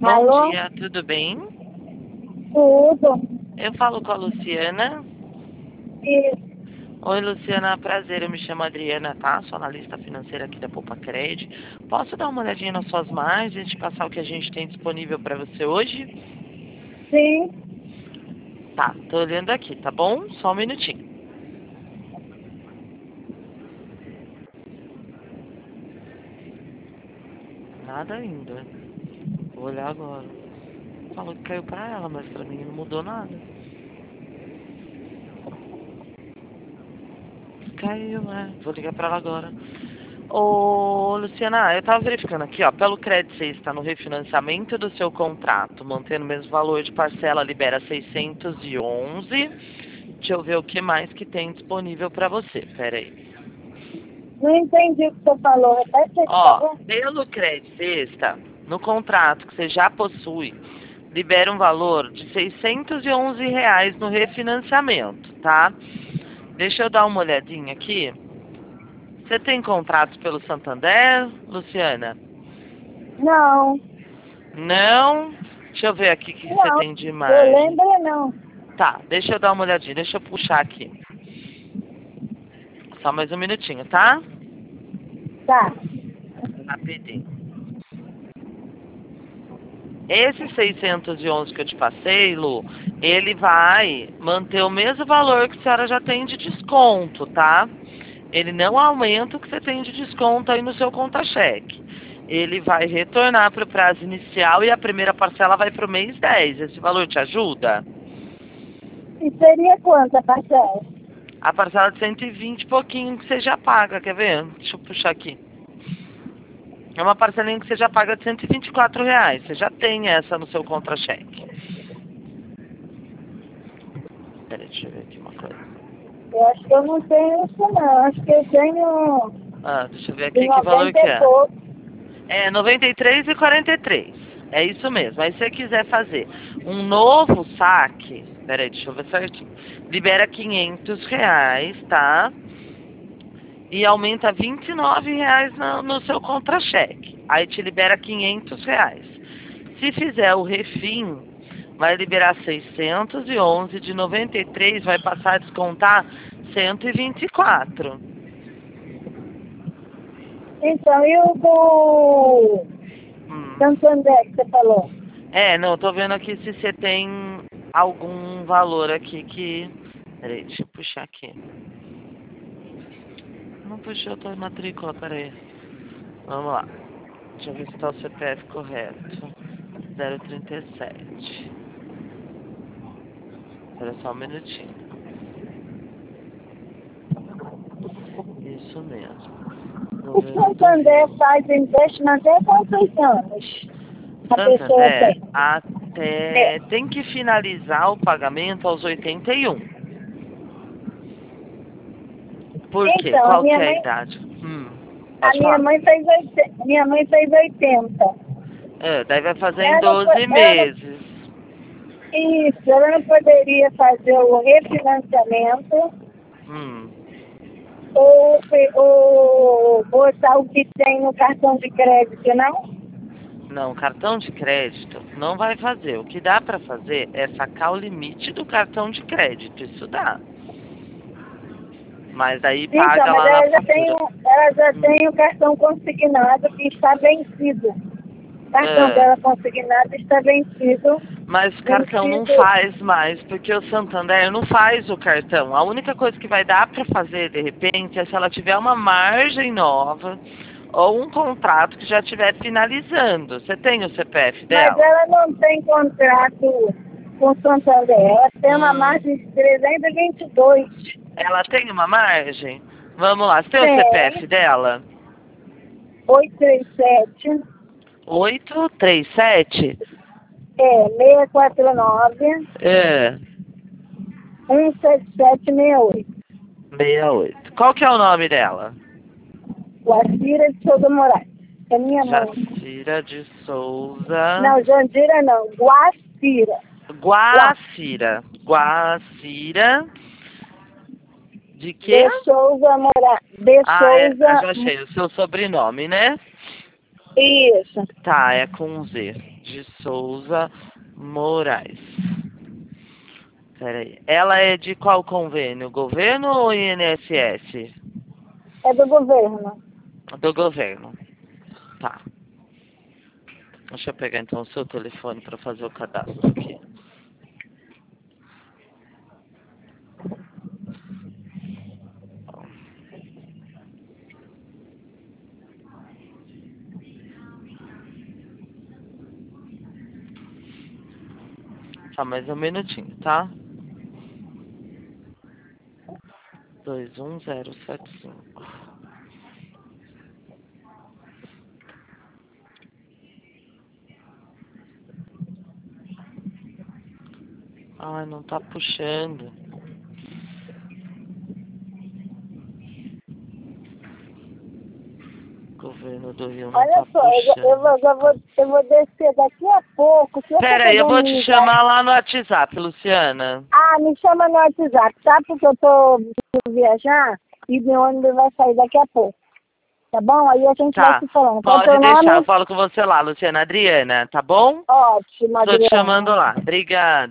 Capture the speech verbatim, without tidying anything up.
Bom Alô? dia, tudo bem? Tudo. Eu falo com a Luciana. Isso. Oi, Luciana, prazer, eu me chamo Adriana, tá? Sou analista financeira aqui da Poupa Cred. Posso dar uma olhadinha nas suas margens e te passar o que a gente tem disponível para você hoje? Sim. Tá, tô olhando aqui, tá bom? Só um minutinho. Nada ainda. Vou olhar agora. Falou que caiu pra ela, mas pra mim não mudou nada. Caiu, né? Vou ligar pra ela agora. Ô, Luciana, eu tava verificando aqui, ó. Pelo crédito, você está no refinanciamento do seu contrato, mantendo o mesmo valor de parcela, libera seiscentos e onze. Deixa eu ver o que mais que tem disponível pra você. Pera aí. Não entendi o que você falou. Repete aí, por Ó, favor. pelo crédito sexta, no contrato que você já possui, libera um valor de seiscentos e onze reais no refinanciamento, tá? Deixa eu dar uma olhadinha aqui. Você tem contratos pelo Santander, Luciana? Não. Não? Deixa eu ver aqui o que você Não. tem de Eu margem. lembro, não. Tá, deixa eu dar uma olhadinha, deixa eu puxar aqui. Só mais um minutinho, tá? Tá. Rapidinho. Esse seiscentos e onze que eu te passei, Lu, ele vai manter o mesmo valor que a senhora já tem de desconto, tá? Ele não aumenta o que você tem de desconto aí no seu conta-cheque. Ele vai retornar para o prazo inicial e a primeira parcela vai para o mês dez. Esse valor te ajuda? E seria quanto a parcela? A parcela de cento e vinte e pouquinho que você já paga, quer ver? Deixa eu puxar aqui. É uma parcelinha que você já paga de cento e vinte e quatro reais. Você já tem essa no seu contra-cheque. Peraí, deixa eu ver aqui uma coisa. Eu acho que eu não tenho isso, não. Acho que eu tenho Ah, deixa eu ver de aqui que valor noventa que e é. pouco. É noventa e três e quarenta e três. É isso mesmo. Aí se você quiser fazer um novo saque, peraí, deixa eu ver certinho. Libera quinhentos reais, tá? E aumenta vinte e nove reais no, no seu contra-cheque. Aí te libera quinhentos reais. Se fizer o refim, vai liberar seiscentos e onze, de noventa e três vai passar a descontar cento e vinte e quatro. Então, e o do Hum. Santander que você falou? É, não, tô vendo aqui se você tem algum valor aqui que... Peraí, deixa eu puxar aqui. Não puxou a tua matrícula, peraí. Vamos lá. Deixa eu ver se tá o C P F correto. zero trinta e sete. Espera só um minutinho. Isso mesmo. O Governo do Santander Rio. faz empréstimo até quantos anos a pessoa Santander tem? até É. tem que finalizar o pagamento aos oitenta e um. Por quê? Então, a Qual minha que é a mãe, idade? Hum, a pode minha falar. mãe fez oitenta. Minha mãe fez oitenta. É, daí vai fazer em Ela não, po- doze ela não, meses. isso, ela não poderia fazer o refinanciamento Hum, ou, fe- ou botar o que tem no cartão de crédito, não? não, cartão de crédito não vai fazer. O que dá pra fazer é sacar o limite do cartão de crédito. Isso dá. Mas aí Então, paga mas lá na ela já tem, fatura. o- ela já Hum. tem o cartão consignado que está vencido. O cartão É. dela consignado está vencido. Mas o cartão não Vencido. faz mais, porque o Santander não faz o cartão. A única coisa que vai dar para fazer, de repente, é se ela tiver uma margem nova ou um contrato que já estiver finalizando. Você tem o C P F Mas dela? ela não tem contrato com o Santander. Ela tem uma Hum, margem de trezentos e vinte e dois. ela tem uma margem? Vamos lá, você tem o C P F Tem. dela? oito três sete. oito três sete? É, seis quatro nove. É, um sete sete seis oito. sessenta e oito. Qual que é o nome dela? Guacira de Souza Moraes. É minha mãe. Jacira de Souza. Não, Jandira não. Guacira. Guacira. Guacira. Guacira. De quê? De Souza Moraes. De Ah, é, eu Souza. já achei. O seu sobrenome, né? Isso. Tá, é com Z. de Souza Moraes. Peraí. Ela é de qual convênio? Governo ou I N S S? É do governo. Do governo. Tá. Deixa eu pegar então o seu telefone para fazer o cadastro aqui. Tá, mais um minutinho, tá? dois um zero sete cinco. Ai, não tá puxando. Governo do Rio não Olha tá só, eu, puxando. eu, vou, eu, vou, eu vou descer daqui a pouco. Se você Pera aí, eu puder vou me te ligar- chamar lá no WhatsApp, Luciana. Ah, me chama no WhatsApp, tá? Porque eu tô vou viajar e meu ônibus vai sair daqui a pouco. Tá bom? Aí a gente vai Tá, se falando. Qual é o pode teu deixar, eu nome? falo com você lá, Luciana Adriana, tá bom? Ótimo, Tô te Adriana. chamando lá. Obrigada.